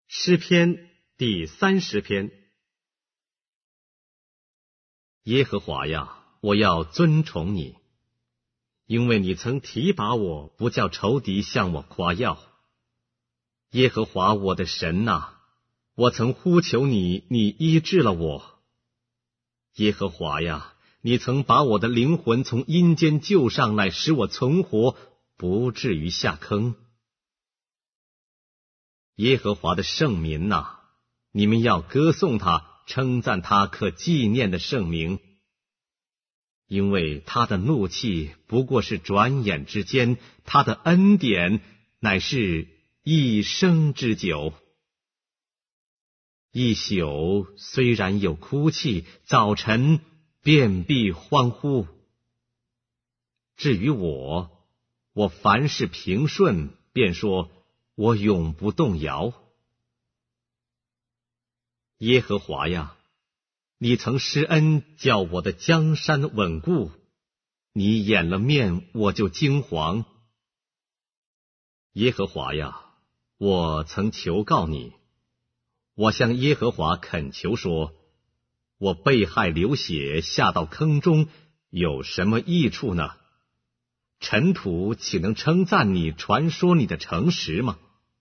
诗篇第30篇。耶和华呀，我要尊崇你，因为你曾提拔我，不叫仇敌向我夸耀。耶和华我的神哪，我曾呼求你，你医治了我。耶和华呀，你曾把我的灵魂从阴间救上来，使我存活，不至于下坑。耶和华的圣民哪，你们要歌颂他，称赞他可纪念的圣名。因为他的怒气不过是转眼之间，他的恩典乃是一生之久。一宿虽然有哭泣，早晨便必欢呼。至于我凡事平顺，便说我永不动摇。耶和华呀，你曾施恩，叫我的江山稳固，你掩了面，我就惊惶。耶和华呀，我曾求告你，我向耶和华恳求说，我被害流血，下到坑中，有什么益处呢？尘土岂能称赞你，传说你的诚实吗？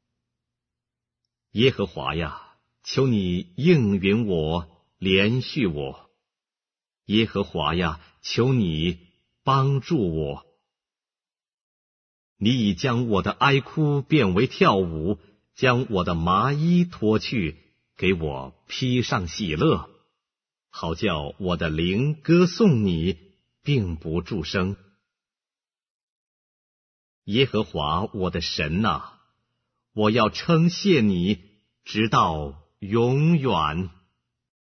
耶和华呀，求你应允我，怜恤我。耶和华呀，求你帮助我。你已将我的哀哭变为跳舞，将我的麻衣脱去，给我披上喜乐，好叫我的灵歌颂你，并不住声。耶和华我的神哪，我要称谢你，直到永远。